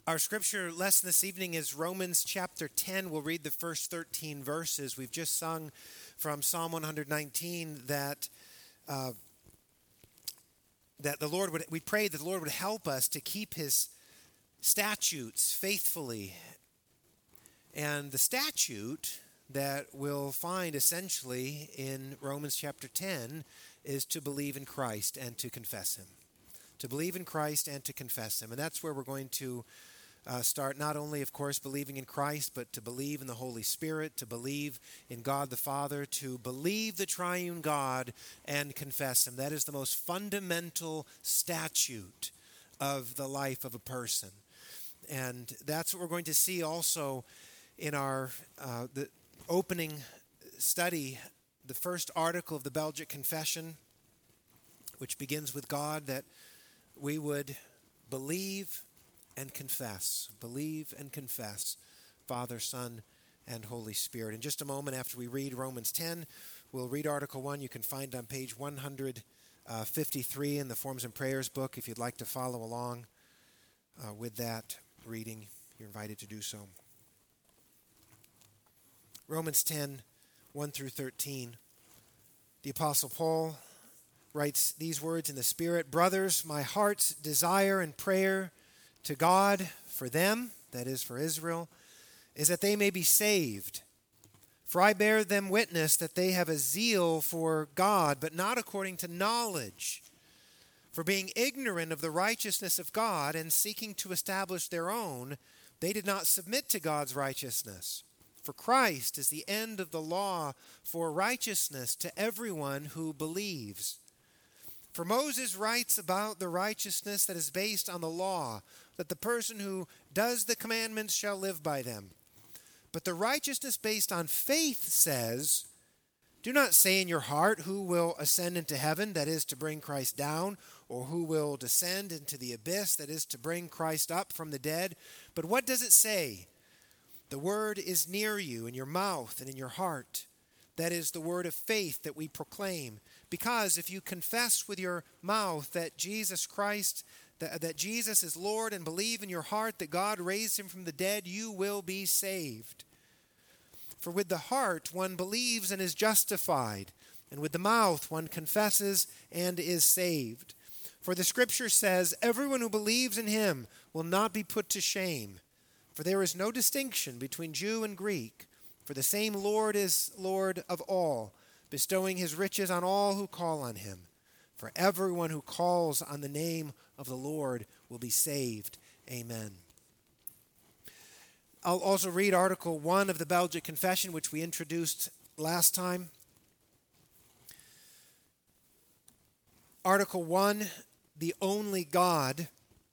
Our scripture lesson this evening is Romans chapter 10. We'll read the first 13 verses. We've just sung from Psalm 119 that we prayed that the Lord would help us to keep his statutes faithfully. And the statute that we'll find essentially in Romans chapter 10 is to believe in Christ and to confess him. To believe in Christ and to confess him. And that's where we're going to start, not only, of course, believing in Christ, but to believe in the Holy Spirit, to believe in God the Father, to believe the triune God and confess him. That is the most fundamental statute of the life of a person. And that's what we're going to see also in our the opening study, the first article of the Belgic Confession, which begins with God, that we would believe and confess. Believe and confess, Father, Son, and Holy Spirit. In just a moment after we read Romans 10, we'll read Article 1. You can find it on page 153 in the Forms and Prayers book. If you'd like to follow along with that reading, you're invited to do so. Romans 10, 1 through 13. The Apostle Paul writes these words in the Spirit: "Brothers, my heart's desire and prayer to God for them," that is for Israel, "is that they may be saved. For I bear them witness that they have a zeal for God, but not according to knowledge. For being ignorant of the righteousness of God and seeking to establish their own, they did not submit to God's righteousness. For Christ is the end of the law for righteousness to everyone who believes. For Moses writes about the righteousness that is based on the law, that the person who does the commandments shall live by them. But the righteousness based on faith says, do not say in your heart, who will ascend into heaven, that is to bring Christ down, or who will descend into the abyss, that is to bring Christ up from the dead. But what does it say? The word is near you, in your mouth and in your heart. That is the word of faith that we proclaim. Because if you confess with your mouth that Jesus Christ, that Jesus is Lord, and believe in your heart that God raised him from the dead, you will be saved. For with the heart one believes and is justified, and with the mouth one confesses and is saved. For the Scripture says, everyone who believes in him will not be put to shame. For there is no distinction between Jew and Greek, for the same Lord is Lord of all, bestowing his riches on all who call on him. For everyone who calls on the name of the Lord will be saved. Amen." I'll also read Article 1 of the Belgic Confession, which we introduced last time. Article 1, the only God.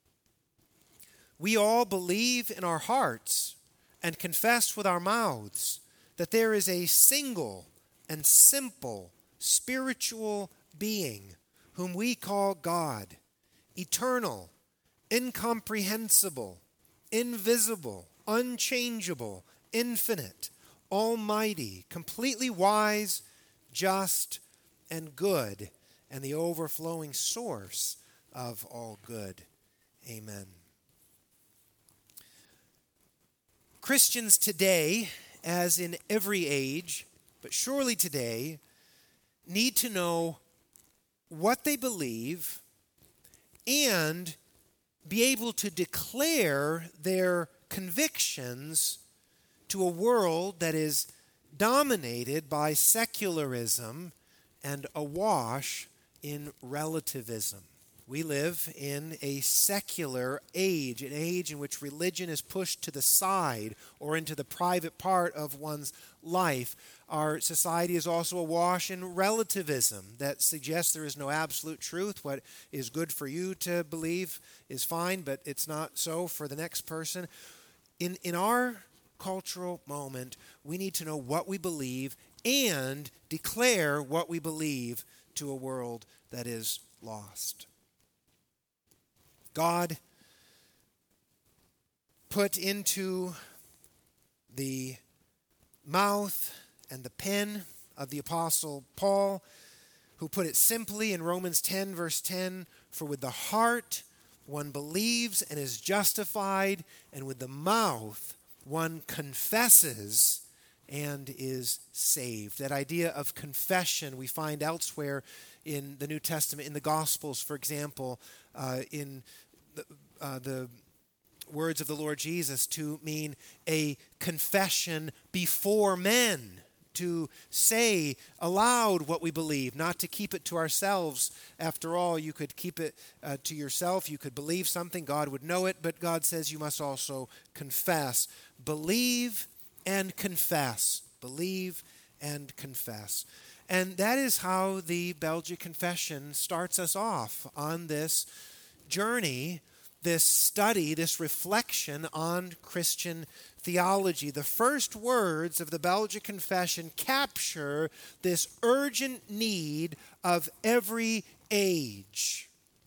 We all believe in our hearts and confess with our mouths that there is a single and simple spiritual being whom we call God, eternal, incomprehensible, invisible, unchangeable, infinite, almighty, completely wise, just, and good, and the overflowing source of all good. Amen. Christians today, as in every age, but surely today, need to know what they believe and be able to declare their convictions to a world that is dominated by secularism and awash in relativism. We live in a secular age, an age in which religion is pushed to the side or into the private part of one's life. Our society is also awash in relativism that suggests there is no absolute truth. What is good for you to believe is fine, but it's not so for the next person. In our cultural moment, we need to know what we believe and declare what we believe to a world that is lost. God put into the mouth and the pen of the Apostle Paul, who put it simply in Romans 10, verse 10, for with the heart one believes and is justified, and with the mouth one confesses and is saved. That idea of confession we find elsewhere in the New Testament, in the Gospels, for example, in the words of the Lord Jesus to mean a confession before men, to say aloud what we believe, not to keep it to ourselves. After all, you could keep it to yourself. You could believe something, God would know it, but God says you must also confess. Believe and confess. Believe and confess. And that is how the Belgic Confession starts us off on this journey, this study, this reflection on Christian theology. The first words of the Belgic Confession capture this urgent need of every age.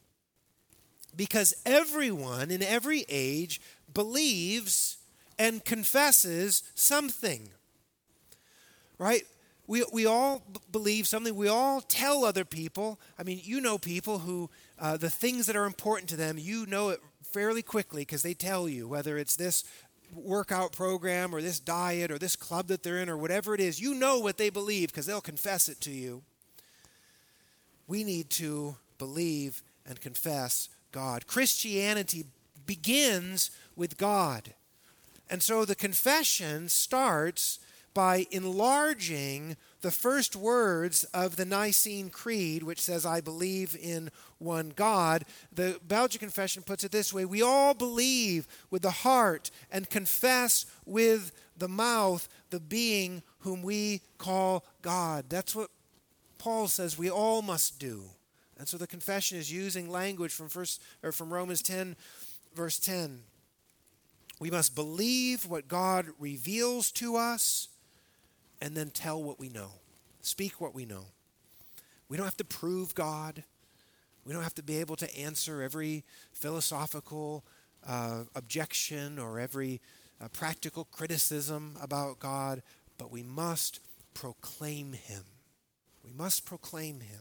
Because everyone in every age believes and confesses something. Right? We all believe something. We all tell other people. I mean, you know people who, the things that are important to them, you know it fairly quickly because they tell you, whether it's this workout program or this diet or this club that they're in or whatever it is. You know what they believe because they'll confess it to you. We need to believe and confess God. Christianity begins with God. And so the confession starts by enlarging the first words of the Nicene Creed, which says, I believe in one God. The Belgic Confession puts it this way: we all believe with the heart and confess with the mouth the being whom we call God. That's what Paul says we all must do. And so the confession is using language from Romans 10, verse 10. We must believe what God reveals to us and then tell what we know. Speak what we know. We don't have to prove God. We don't have to be able to answer every philosophical objection or every practical criticism about God, but we must proclaim Him. We must proclaim Him.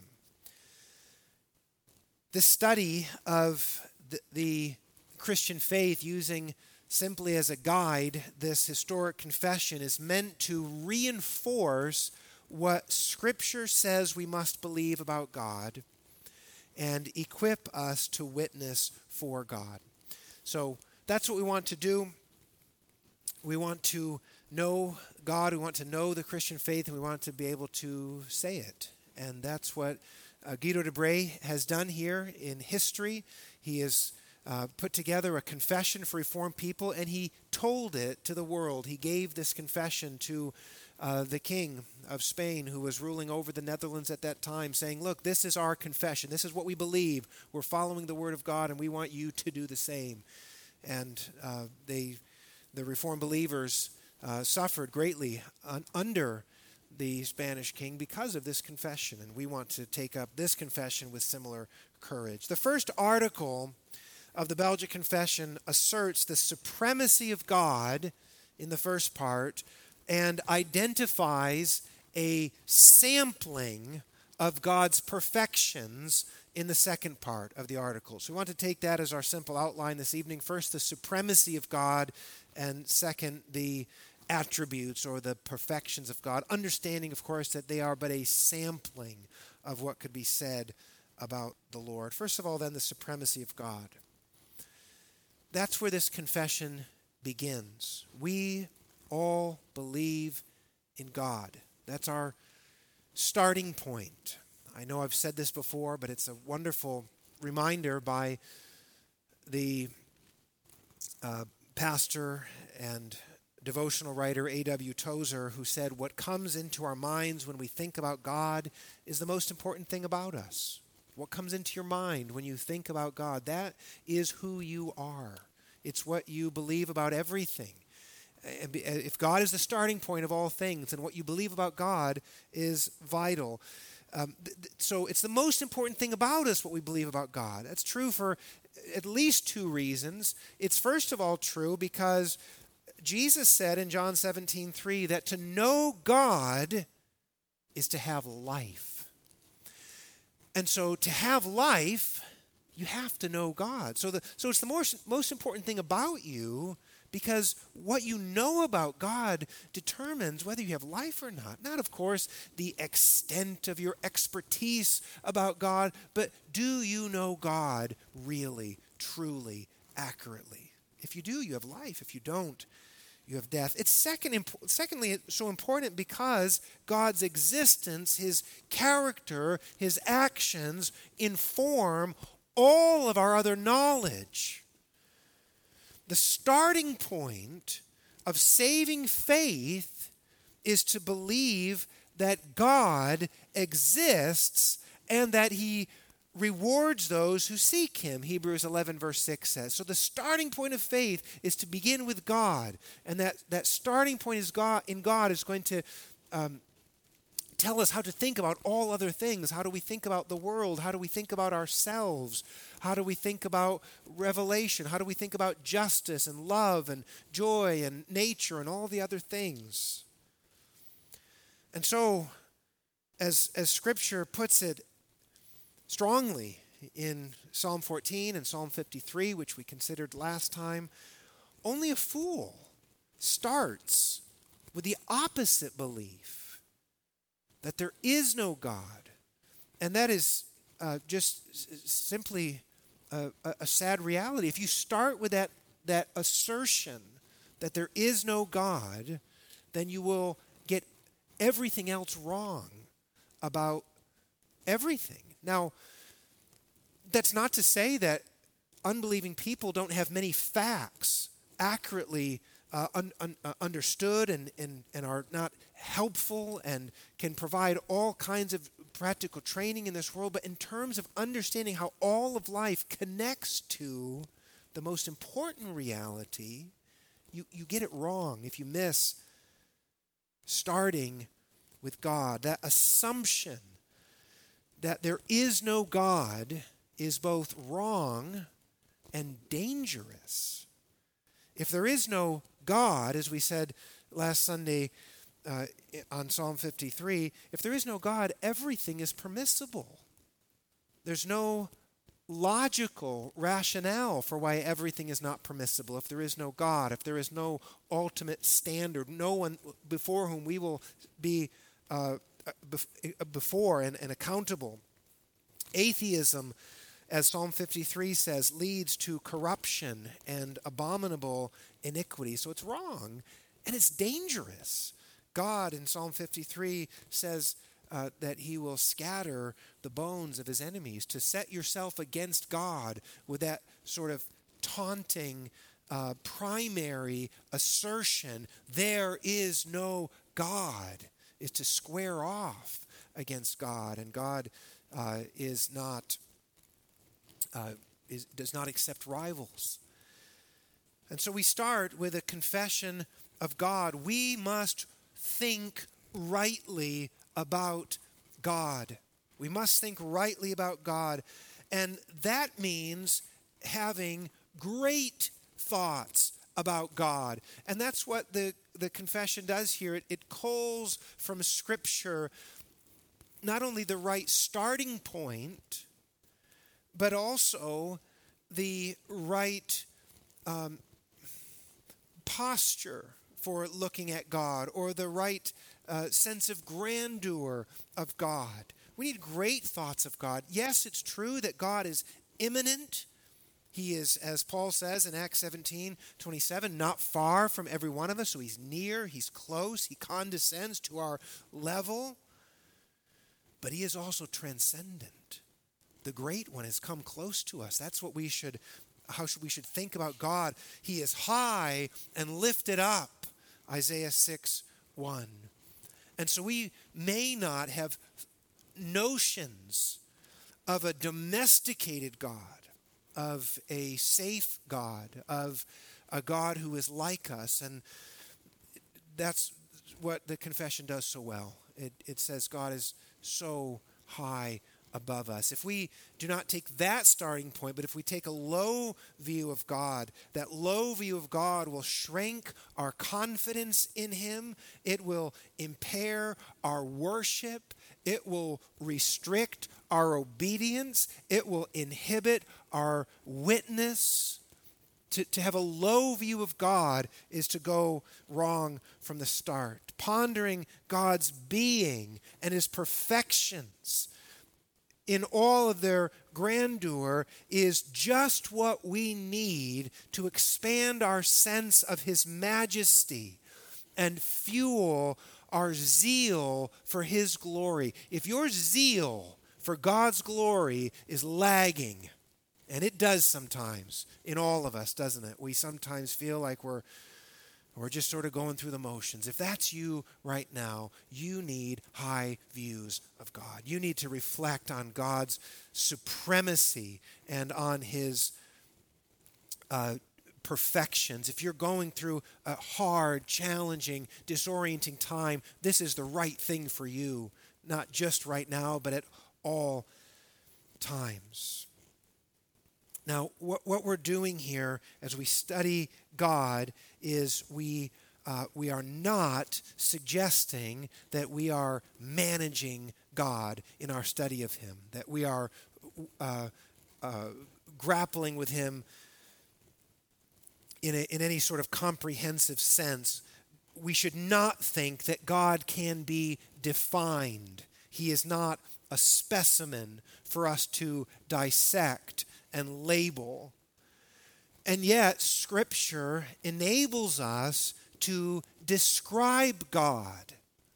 This study of the Christian faith, using simply as a guide this historic confession, is meant to reinforce what Scripture says we must believe about God and equip us to witness for God. So that's what we want to do. We want to know God, we want to know the Christian faith, and we want to be able to say it. And that's what Guido de Brès has done here in history. He has put together a confession for Reformed people, and he told it to the world. He gave this confession to the king of Spain, who was ruling over the Netherlands at that time, saying, look, this is our confession. This is what we believe. We're following the Word of God, and we want you to do the same. And the Reformed believers suffered greatly under the Spanish king because of this confession, and we want to take up this confession with similar courage. The first article of the Belgic Confession asserts the supremacy of God in the first part and identifies a sampling of God's perfections in the second part of the article. So we want to take that as our simple outline this evening. First, the supremacy of God, and second, the attributes or the perfections of God, understanding, of course, that they are but a sampling of what could be said about the Lord. First of all, then, the supremacy of God. That's where this confession begins. We all believe in God. That's our starting point. I know I've said this before, but it's a wonderful reminder by the pastor and devotional writer A.W. Tozer, who said, what comes into our minds when we think about God is the most important thing about us. What comes into your mind when you think about God, that is who you are. It's what you believe about everything. If God is the starting point of all things, then what you believe about God is vital. So it's the most important thing about us, what we believe about God. That's true for at least two reasons. It's first of all true because Jesus said in John 17:3 that to know God is to have life. And so to have life, you have to know God. So it's the most important thing about you, because what you know about God determines whether you have life or not. Not, of course, the extent of your expertise about God, but do you know God really, truly, accurately? If you do, you have life. If you don't, you have death. It's secondly, it's so important because God's existence, his character, his actions inform all of our other knowledge. The starting point of saving faith is to believe that God exists and that he rewards those who seek him, Hebrews 11 verse 6 says. So the starting point of faith is to begin with God, and that starting point is in God is going to tell us how to think about all other things. How do we think about the world? How do we think about ourselves? How do we think about revelation? How do we think about justice and love and joy and nature and all the other things? And so, as Scripture puts it strongly in Psalm 14 and Psalm 53, which we considered last time, only a fool starts with the opposite belief, that there is no God. And that is just simply a sad reality. If you start with that assertion that there is no God, then you will get everything else wrong about everything. Now, that's not to say that unbelieving people don't have many facts accurately understood and are not helpful and can provide all kinds of practical training in this world. But in terms of understanding how all of life connects to the most important reality, you get it wrong if you miss starting with God. That assumption that there is no God is both wrong and dangerous. If there is no God, as we said last Sunday on Psalm 53, if there is no God, everything is permissible. There's no logical rationale for why everything is not permissible. If there is no God, if there is no ultimate standard, no one before whom we will be before and accountable. Atheism, as Psalm 53 says, leads to corruption and abominable iniquity. So it's wrong and it's dangerous. God in Psalm 53 says that he will scatter the bones of his enemies. To set yourself against God with that sort of taunting primary assertion, there is no God, is to square off against God, and God does not accept rivals. And so we start with a confession of God. We must think rightly about God. We must think rightly about God, and that means having great thoughts about God. And that's what the confession does here. It calls from Scripture not only the right starting point, but also the right posture for looking at God, or the right sense of grandeur of God. We need great thoughts of God. Yes, it's true that God is immanent. He is, as Paul says in Acts 17:27, not far from every one of us. So he's near, he's close, he condescends to our level. But he is also transcendent. The Great One has come close to us. That's what we should think about God. He is high and lifted up, Isaiah 6:1. And so we may not have notions of a domesticated God, of a safe God, of a God who is like us. And that's what the confession does so well. It says God is so high above us. If we do not take that starting point, but if we take a low view of God, that low view of God will shrink our confidence in him. It will impair our worship, It will restrict our obedience. It will inhibit our witness. To have a low view of God is to go wrong from the start. Pondering God's being and his perfections in all of their grandeur is just what we need to expand our sense of his majesty and fuel our zeal for his glory. If your zeal for God's glory is lagging, and it does sometimes in all of us, doesn't it? We sometimes feel like we're just sort of going through the motions. If that's you right now, you need high views of God. You need to reflect on God's supremacy and on his perfections. If you're going through a hard, challenging, disorienting time, this is the right thing for you, not just right now, but at all times. Now, what we're doing here as we study God is we are not suggesting that we are managing God in our study of him, that we are grappling with him in any sort of comprehensive sense. We should not think that God can be defined. He is not a specimen for us to dissect and label. And yet, Scripture enables us to describe God.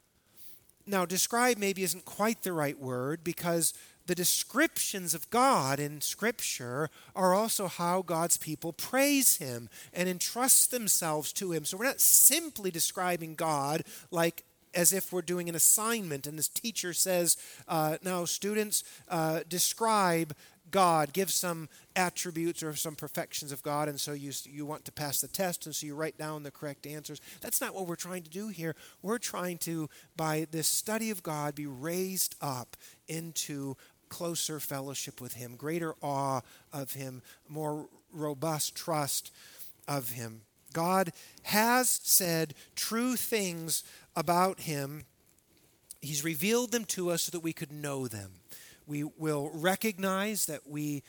Now, describe maybe isn't quite the right word, because the descriptions of God in Scripture are also how God's people praise him and entrust themselves to him. So we're not simply describing God like as if we're doing an assignment and this teacher says, now students, describe God, give some attributes or some perfections of God, and so you want to pass the test, and so you write down the correct answers. That's not what we're trying to do here. We're trying to, by this study of God, be raised up into closer fellowship with him, greater awe of him, more robust trust of him. God has said true things about him. He's revealed them to us so that we could know them. We will recognize that we,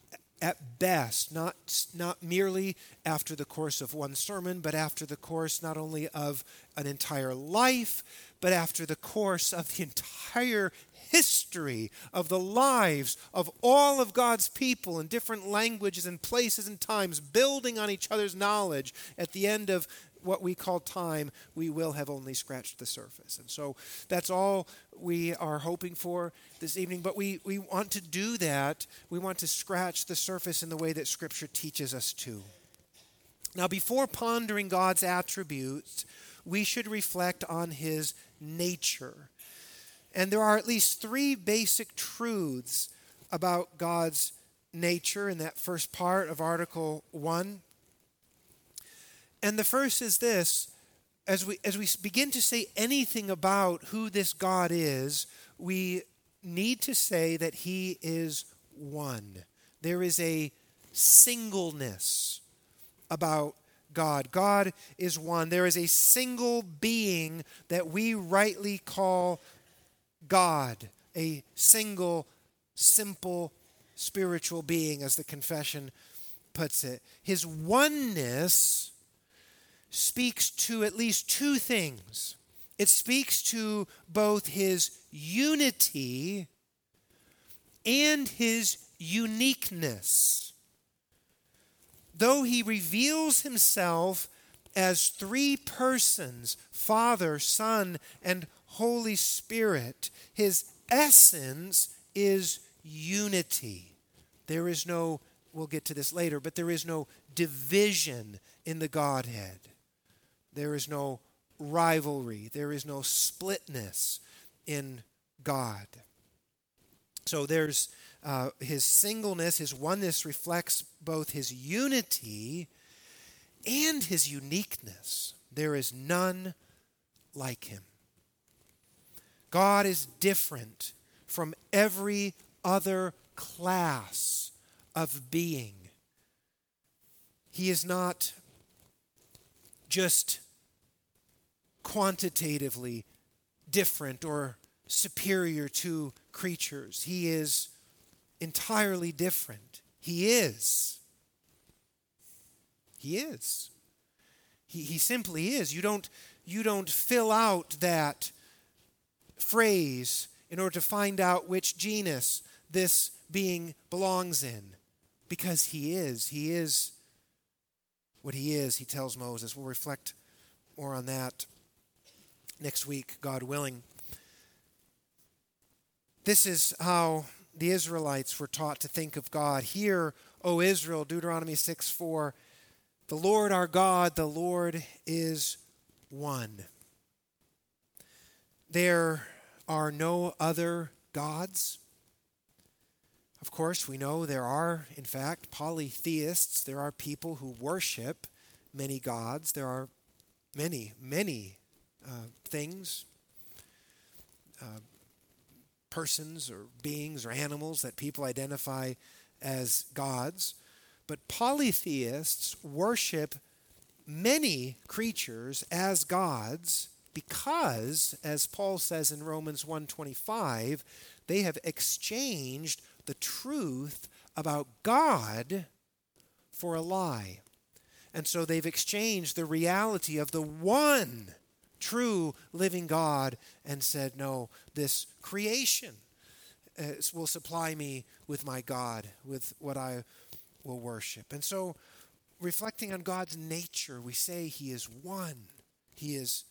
at best, not merely after the course of one sermon, but after the course not only of an entire life, but after the course of the entire history of the lives of all of God's people in different languages and places and times, building on each other's knowledge, at the end of what we call time, we will have only scratched the surface. And so that's all we are hoping for this evening. But we want to do that. We want to scratch the surface in the way that Scripture teaches us to. Now, before pondering God's attributes, we should reflect on his nature. And there are at least three basic truths about God's nature in that first part of Article 1. And the first is this: as we begin to say anything about who this God is, we need to say that he is one. There is a singleness about God. God is one. There is a single being that we rightly call God, a single, simple, spiritual being, as the confession puts it. His oneness speaks to at least two things. It speaks to both his unity and his uniqueness. Though he reveals himself as three persons, Father, Son, and Holy Spirit, his essence is unity. There is no, we'll get to this later, but there is no division in the Godhead. There is no rivalry. There is no splitness in God. So there's his singleness, his oneness reflects both his unity and his uniqueness. There is none like him. God is different from every other class of being. He is not just quantitatively different or superior to creatures. He is entirely different. He is. He is. He simply is. You don't fill out that phrase in order to find out which genus this being belongs in, because he is. He is what he is, he tells Moses. We'll reflect more on that next week, God willing. This is how the Israelites were taught to think of God. Hear, O Israel, Deuteronomy 6:4, the Lord our God, the Lord is one. There are no other gods. Of course, we know there are, in fact, polytheists. There are people who worship many gods. There are many things, persons or beings or animals that people identify as gods. But polytheists worship many creatures as gods because, as Paul says in Romans 1:25, they have exchanged the truth about God for a lie. And so they've exchanged the reality of the one true living God and said, no, this creation will supply me with my God, with what I will worship. And so, reflecting on God's nature, we say he is one. He is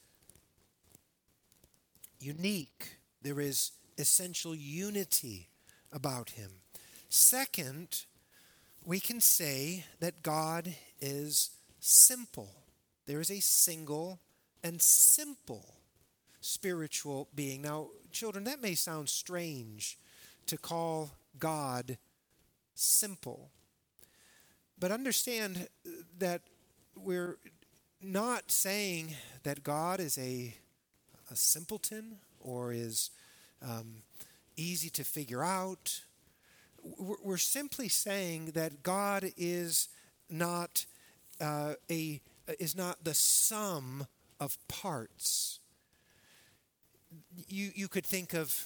unique. There is essential unity about him. Second, we can say that God is simple. There is a single and simple spiritual being. Now, children, that may sound strange to call God simple. But understand that we're not saying that God is a simpleton or is easy to figure out. We're simply saying that God is not the sum of parts. You could think of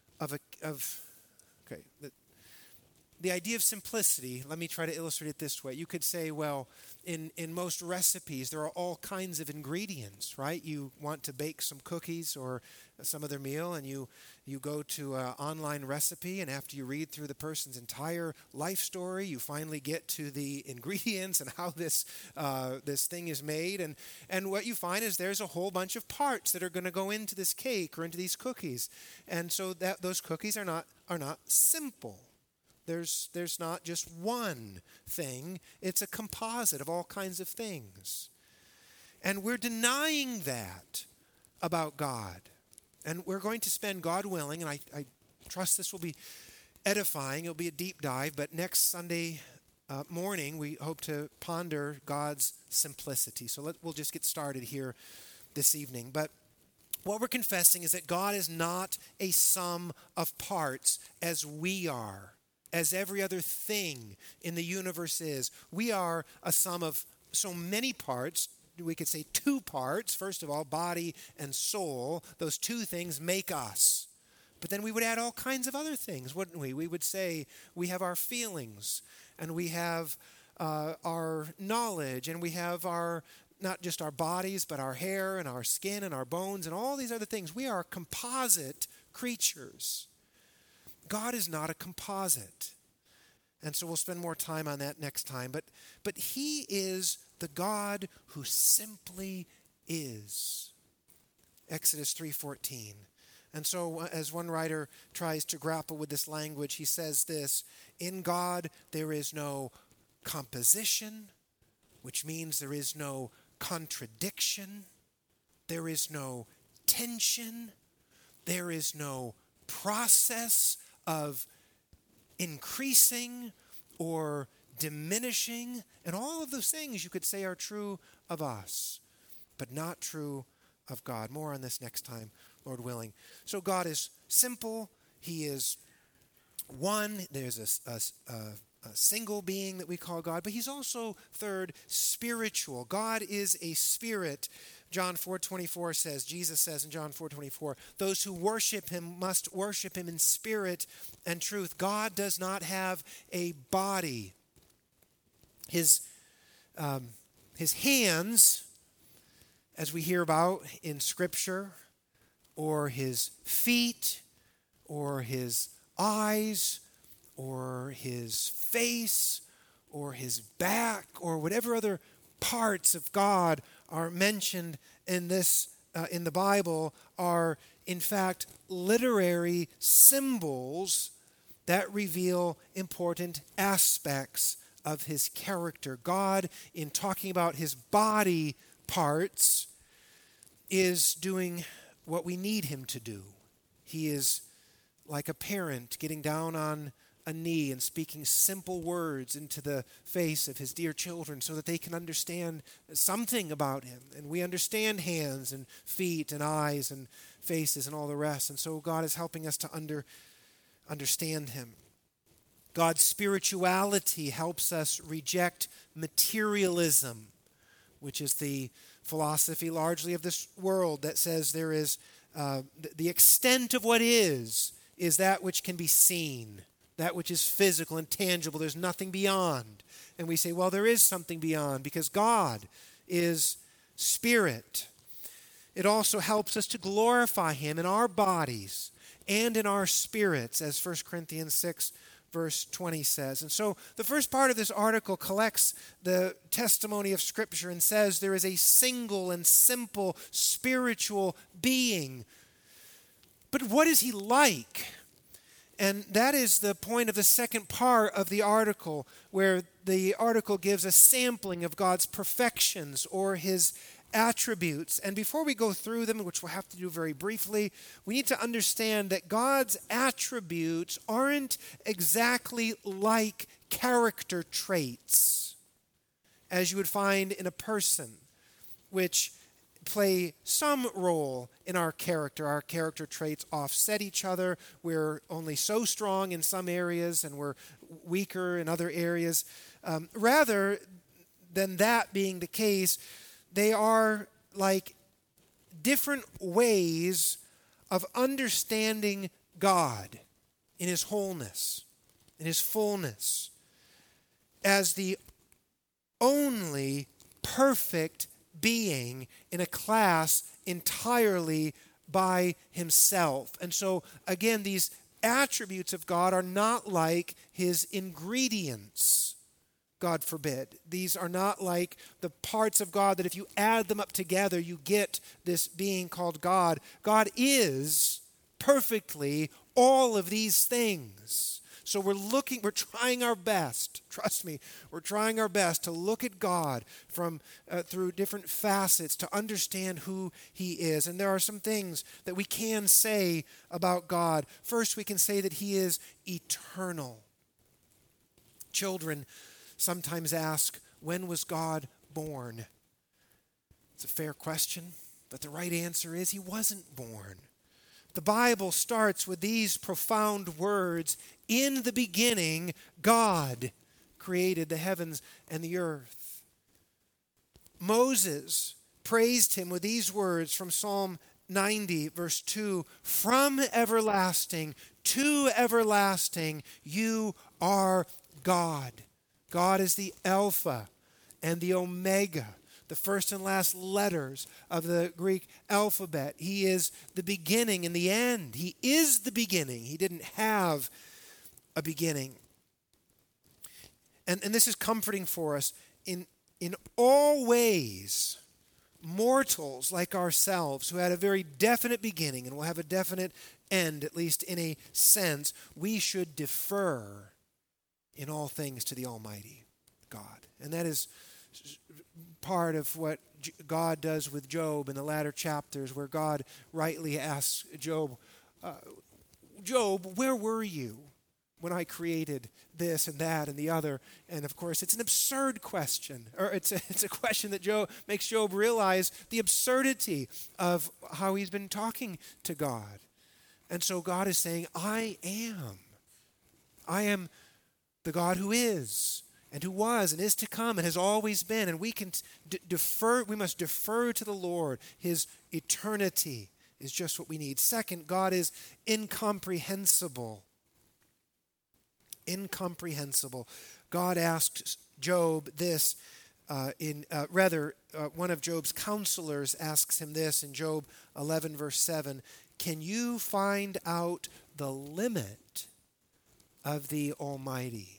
the idea of simplicity. Let me try to illustrate it this way. You could say, well, in most recipes, there are all kinds of ingredients, right? You want to bake some cookies or some other meal, and you go to an online recipe, and after you read through the person's entire life story, you finally get to the ingredients and how this thing is made. And what you find is there's a whole bunch of parts that are going to go into this cake or into these cookies. And so that those cookies are not simple. There's not just one thing. It's a composite of all kinds of things. And we're denying that about God. And we're going to spend, God willing, and I trust this will be edifying. It'll be a deep dive, but next Sunday morning we hope to ponder God's simplicity. So we'll just get started here this evening. But what we're confessing is that God is not a sum of parts as we are, as every other thing in the universe is. We are a sum of so many parts. We could say two parts. First of all, body and soul. Those two things make us. But then we would add all kinds of other things, wouldn't we? We would say we have our feelings, and we have our knowledge, and we have not just our bodies, but our hair and our skin and our bones and all these other things. We are composite creatures. God is not a composite. And so we'll spend more time on that next time. But he is the God who simply is. Exodus 3:14. And so as one writer tries to grapple with this language, he says this: in God there is no composition, which means there is no contradiction, there is no tension, there is no process of increasing or diminishing. And all of those things you could say are true of us, but not true of God. More on this next time, Lord willing. So God is simple. He is one. There's a single being that we call God, but he's also, third, spiritual. God is a spirit. John 4:24 says, Jesus says in John 4:24, those who worship him must worship him in spirit and truth. God does not have a body. His hands, as we hear about in Scripture, or his feet, or his eyes, or his face, or his back, or whatever other parts of God are mentioned in this in the Bible, are in fact literary symbols that reveal important aspects of his character. God, in talking about his body parts, is doing what we need him to do. He is like a parent getting down on a knee and speaking simple words into the face of his dear children so that they can understand something about him. And we understand hands and feet and eyes and faces and all the rest. And so God is helping us to understand him. God's spirituality helps us reject materialism, which is the philosophy largely of this world that says there is the extent of what is that which can be seen. That which is physical and tangible, there's nothing beyond. And we say, well, there is something beyond because God is spirit. It also helps us to glorify him in our bodies and in our spirits, as 1 Corinthians 6, verse 20 says. And so the first part of this article collects the testimony of Scripture and says there is a single and simple spiritual being. But what is he like? And that is the point of the second part of the article, where the article gives a sampling of God's perfections or his attributes. And before we go through them, which we'll have to do very briefly, we need to understand that God's attributes aren't exactly like character traits, as you would find in a person, which play some role in our character. Our character traits offset each other. We're only so strong in some areas and we're weaker in other areas. Rather than that being the case, they are like different ways of understanding God in his wholeness, in his fullness, as the only perfect being in a class entirely by himself. And so, again, these attributes of God are not like his ingredients, God forbid. These are not like the parts of God that if you add them up together, you get this being called God. God is perfectly all of these things. So we're trying our best, trust me, we're trying our best to look at God from through different facets to understand who he is. And there are some things that we can say about God. First, we can say that he is eternal. Children sometimes ask, when was God born? It's a fair question, but the right answer is he wasn't born. The Bible starts with these profound words, in the beginning, God created the heavens and the earth. Moses praised him with these words from Psalm 90, verse 2, from everlasting to everlasting, you are God. God is the Alpha and the Omega, the first and last letters of the Greek alphabet. He is the beginning and the end. He is the beginning. He didn't have a beginning. And this is comforting for us. In all ways, mortals like ourselves who had a very definite beginning and will have a definite end, at least in a sense, we should defer in all things to the Almighty God. And that is part of what God does with Job in the latter chapters, where God rightly asks Job, Job, where were you when I created this and that and the other? And of course, it's an absurd question, or it's a question that makes Job realize the absurdity of how he's been talking to God. And so God is saying, I am the God who is. and who was and is to come and has always been. And we can we must defer to the Lord. His eternity is just what we need. Second, God is incomprehensible. Incomprehensible. God asked Job this one of Job's counselors asks him this in Job 11, verse 7. Can you find out the limit of the Almighty?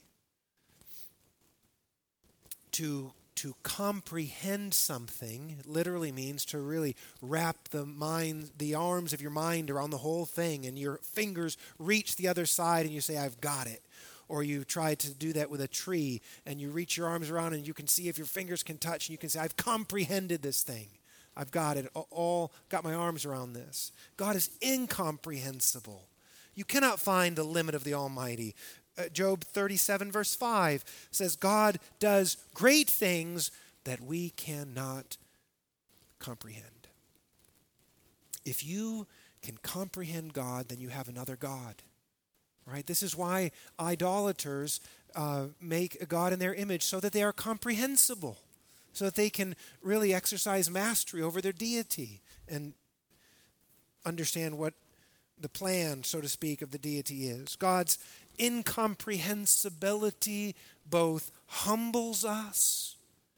To comprehend something literally means to really wrap the arms of your mind around the whole thing, and your fingers reach the other side and you say, I've got it. Or you try to do that with a tree and you reach your arms around and you can see if your fingers can touch and you can say, I've comprehended this thing. I've got it all, got my arms around this. God is incomprehensible. You cannot find the limit of the Almighty. Job 37 verse 5 says, God does great things that we cannot comprehend. If you can comprehend God, then you have another God. Right? This is why idolaters make a God in their image, so that they are comprehensible, so that they can really exercise mastery over their deity and understand what the plan, so to speak, of the deity is. God's incomprehensibility both humbles us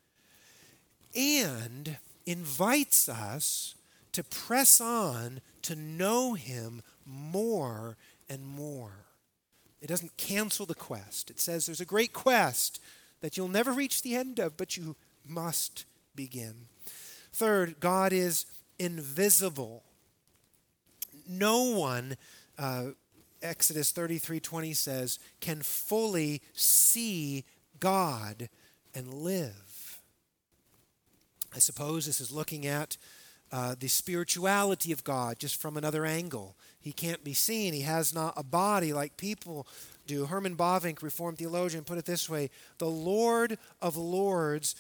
and invites us to press on to know Him more and more. It doesn't cancel the quest. It says there's a great quest that you'll never reach the end of, but you must begin. Third, God is invisible. No one, Exodus 33:20 says, can fully see God and live. I suppose this is looking at the spirituality of God just from another angle. He can't be seen. He has not a body like people do. Herman Bavinck, Reformed theologian, put it this way: the Lord of Lords,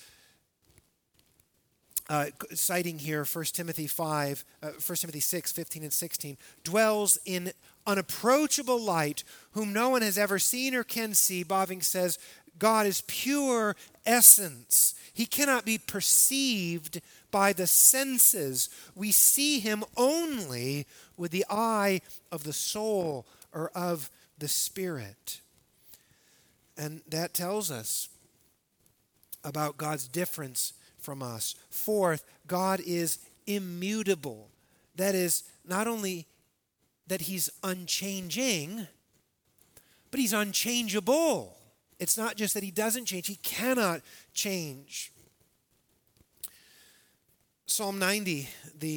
citing here 1 Timothy 6, 15 and 16, dwells in unapproachable light, whom no one has ever seen or can see. Bavinck says, God is pure essence. He cannot be perceived by the senses. We see Him only with the eye of the soul or of the Spirit. And that tells us about God's difference from us. Fourth, God is immutable. That is, not only that He's unchanging, but He's unchangeable. It's not just that He doesn't change. He cannot change. Psalm 90,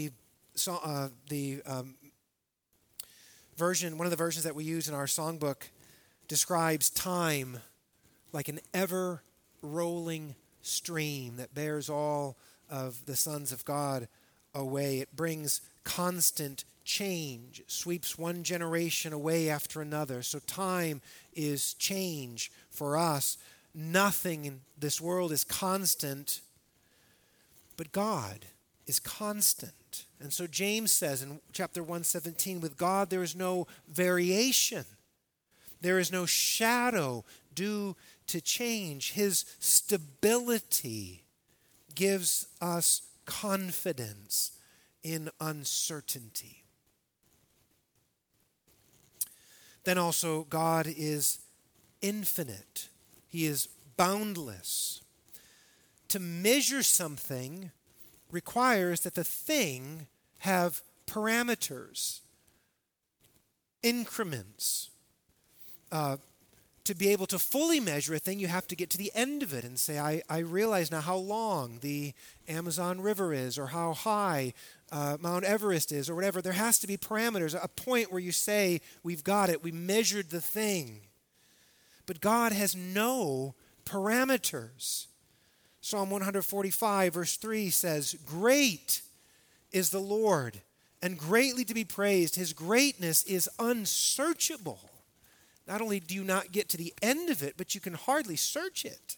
version, one of the versions that we use in our songbook, describes time like an ever-rolling stream that bears all of the sons of God away. It brings constant change. It sweeps one generation away after another. So time is change for us. Nothing in this world is constant, but God is constant. And so James says in chapter 1:17, with God there is no variation. There is no shadow due to change. His stability gives us confidence in uncertainty. Then also, God is infinite. He is boundless. To measure something requires that the thing have parameters, increments. To be able to fully measure a thing, you have to get to the end of it and say, I realize now how long the Amazon River is, or how high Mount Everest is, or whatever. There has to be parameters, a point where you say, we've got it, we measured the thing. But God has no parameters. Psalm 145, verse 3 says, great is the Lord, and greatly to be praised. His greatness is unsearchable. Not only do you not get to the end of it, but you can hardly search it.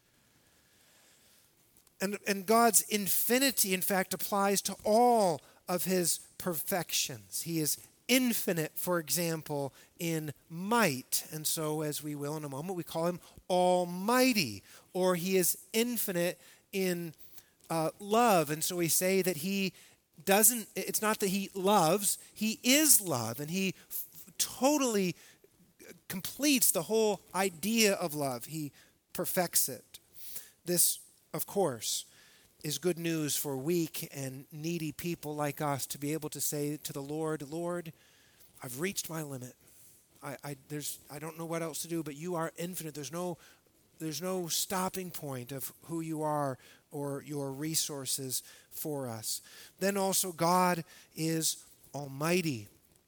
And God's infinity, in fact, applies to all of His perfections. He is infinite, for example, in might. And so, as we will in a moment, we call him almighty. Or he is infinite in love. And so we say that he doesn't, it's not that he loves, he is love. And he totally completes the whole idea of love. He perfects it. This, of course, is good news for weak and needy people like us to be able to say to the Lord, Lord, I've reached my limit. I don't know what else to do, but you are infinite. There's no stopping point of who you are or your resources for us. Then also God is almighty.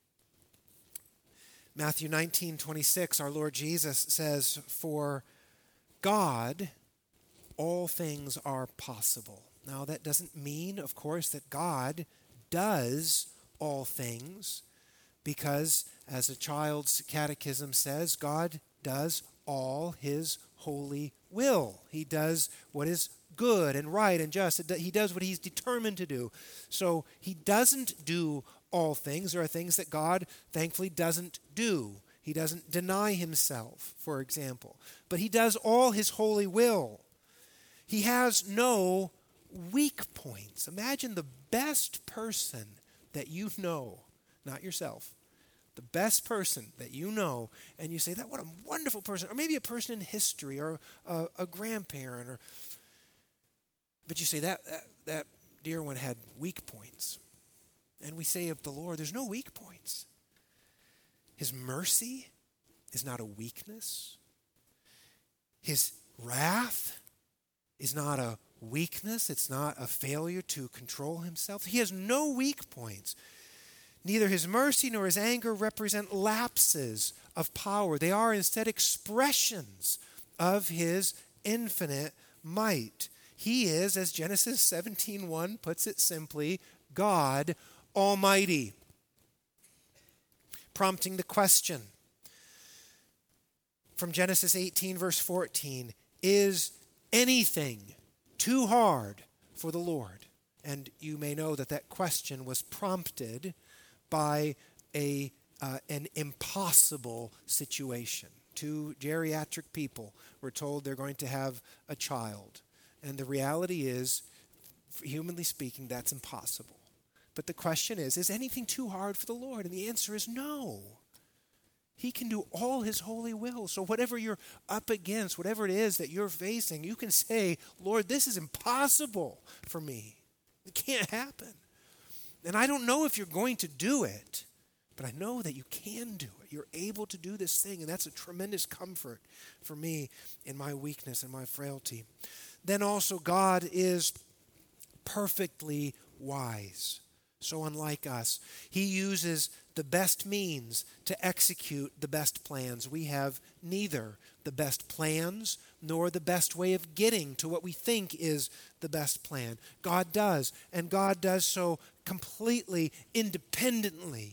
Matthew 19:26, our Lord Jesus says, for God, all things are possible. Now, that doesn't mean, of course, that God does all things, because, as a child's catechism says, God does all his holy will. He does what is good and right and just. He does what he's determined to do. So he doesn't do all things. There are things that God, thankfully, doesn't do. He doesn't deny himself, for example. But he does all his holy will. He has no weak points. Imagine the best person that you know, not yourself, the best person that you know, and you say, "That what a wonderful person," or maybe a person in history, or a grandparent, but you say that dear one had weak points. And we say of the Lord, there's no weak points. His mercy is not a weakness. His wrath is not a weakness. It's not a failure to control himself. He has no weak points. Neither his mercy nor his anger represent lapses of power. They are instead expressions of his infinite might. He is, as Genesis 17:1 puts it simply, God Almighty. Prompting the question from Genesis 18, verse 14, is anything too hard for the Lord? And you may know that question was prompted by an impossible situation. Two geriatric people were told they're going to have a child. And the reality is, humanly speaking, that's impossible. But the question is anything too hard for the Lord? And the answer is no. He can do all his holy will. So whatever you're up against, whatever it is that you're facing, you can say, Lord, this is impossible for me. It can't happen. And I don't know if you're going to do it, but I know that you can do it. You're able to do this thing, and that's a tremendous comfort for me in my weakness and my frailty. Then also God is perfectly wise. So unlike us, he uses the best means to execute the best plans. We have neither the best plans nor the best way of getting to what we think is the best plan. God does, and God does so completely independently.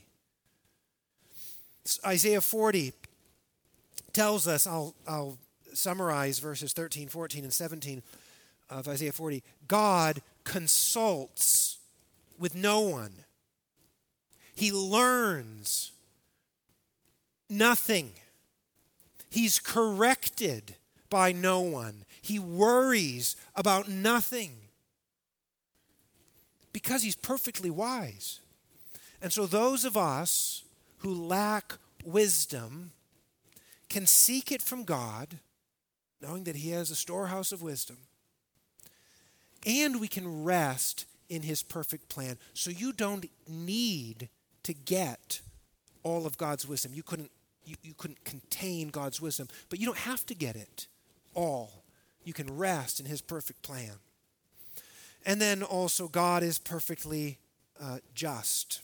Isaiah 40 tells us, I'll summarize verses 13, 14, and 17 of Isaiah 40. God consults with no one. He learns nothing. He's corrected by no one. He worries about nothing because he's perfectly wise. And so those of us who lack wisdom can seek it from God, knowing that he has a storehouse of wisdom, and we can rest in his perfect plan. So you don't need to get all of God's wisdom. You couldn't contain God's wisdom, but you don't have to get it all. You can rest in his perfect plan. And then also God is perfectly just.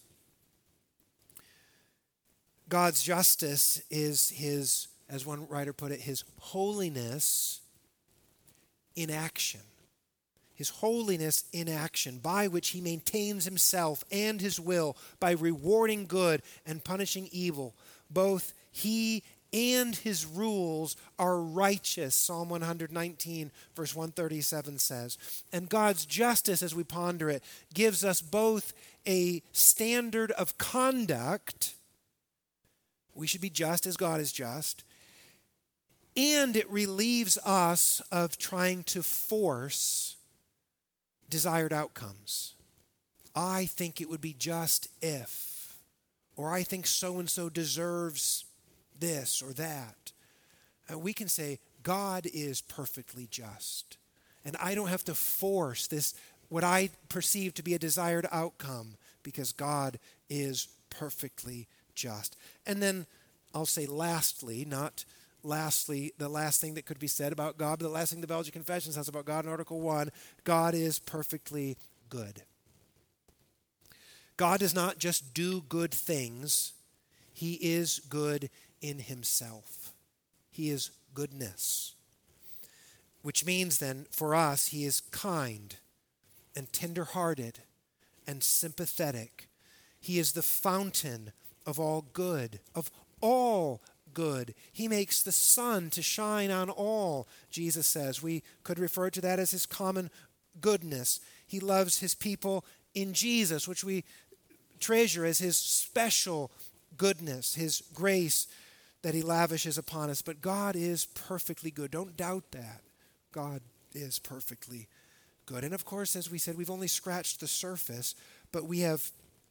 God's justice is his, as one writer put it, his holiness in action. His holiness in action, by which he maintains himself and his will by rewarding good and punishing evil. Both he and his rules are righteous, Psalm 119, verse 137 says. And God's justice, as we ponder it, gives us both a standard of conduct. We should be just as God is just. And it relieves us of trying to force desired outcomes. I think it would be just if, or I think so-and-so deserves this or that. And we can say, God is perfectly just. And I don't have to force this, what I perceive to be a desired outcome, because God is perfectly just. And then I'll say lastly, the last thing that could be said about God, but the last thing the Belgian Confession says about God in Article 1, God is perfectly good. God does not just do good things. He is good in himself. He is goodness. Which means then, for us, he is kind and tender-hearted and sympathetic. He is the fountain of all good, of all good. He makes the sun to shine on all, Jesus says. We could refer to that as his common goodness. He loves his people in Jesus, which we treasure as his special goodness, his grace that he lavishes upon us. But God is perfectly good. Don't doubt that. God is perfectly good. And of course, as we said, we've only scratched the surface, but we have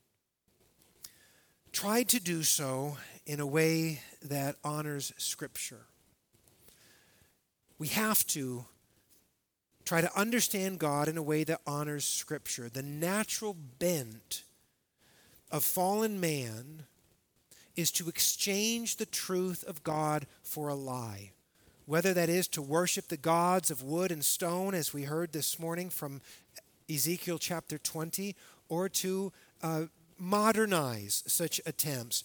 tried to do so in a way that honors Scripture. We have to try to understand God in a way that honors Scripture. The natural bent of fallen man is to exchange the truth of God for a lie, whether that is to worship the gods of wood and stone, as we heard this morning from Ezekiel chapter 20, or to modernize such attempts.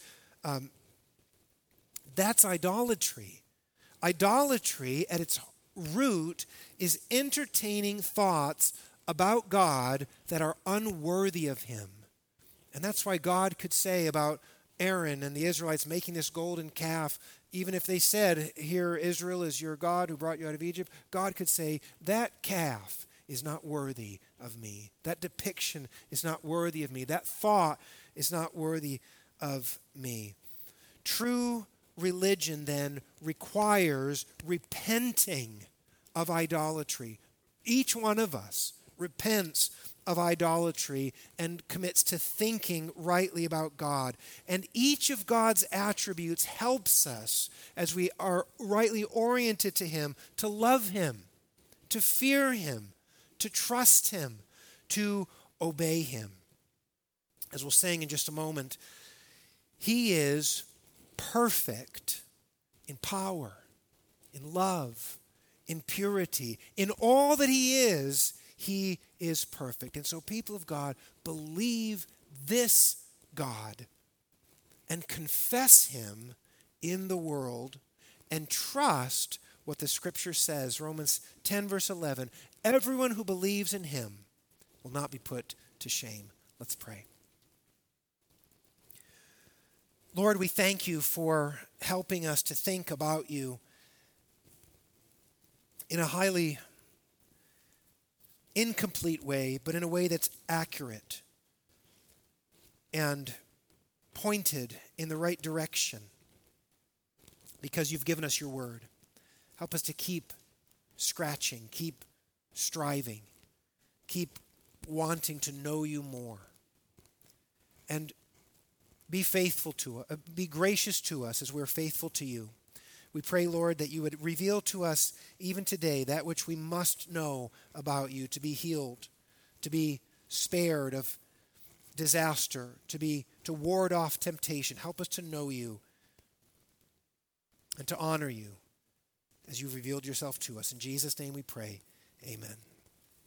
That's idolatry. Idolatry, at its root, is entertaining thoughts about God that are unworthy of him. And that's why God could say about Aaron and the Israelites making this golden calf, even if they said, "Here, Israel is your God who brought you out of Egypt," God could say, "That calf is not worthy of me. That depiction is not worthy of me. That thought is not worthy of me." True religion then requires repenting of idolatry. Each one of us repents of idolatry and commits to thinking rightly about God. And each of God's attributes helps us, as we are rightly oriented to him, to love him, to fear him, to trust him, to obey him. As we'll sing in just a moment, he is perfect in power, in love, in purity. In all that he is perfect. And so, people of God, believe this God and confess him in the world and trust what the Scripture says. Romans 10, verse 11, everyone who believes in him will not be put to shame. Let's pray. Lord, we thank you for helping us to think about you in a highly incomplete way, but in a way that's accurate and pointed in the right direction, because you've given us your word. Help us to keep scratching, keep striving, keep wanting to know you more, and be faithful to us, be gracious to us as we're faithful to you. We pray, Lord, that you would reveal to us even today that which we must know about you, to be healed, to be spared of disaster, to ward off temptation. Help us to know you and to honor you as you've revealed yourself to us. In Jesus' name we pray. Amen.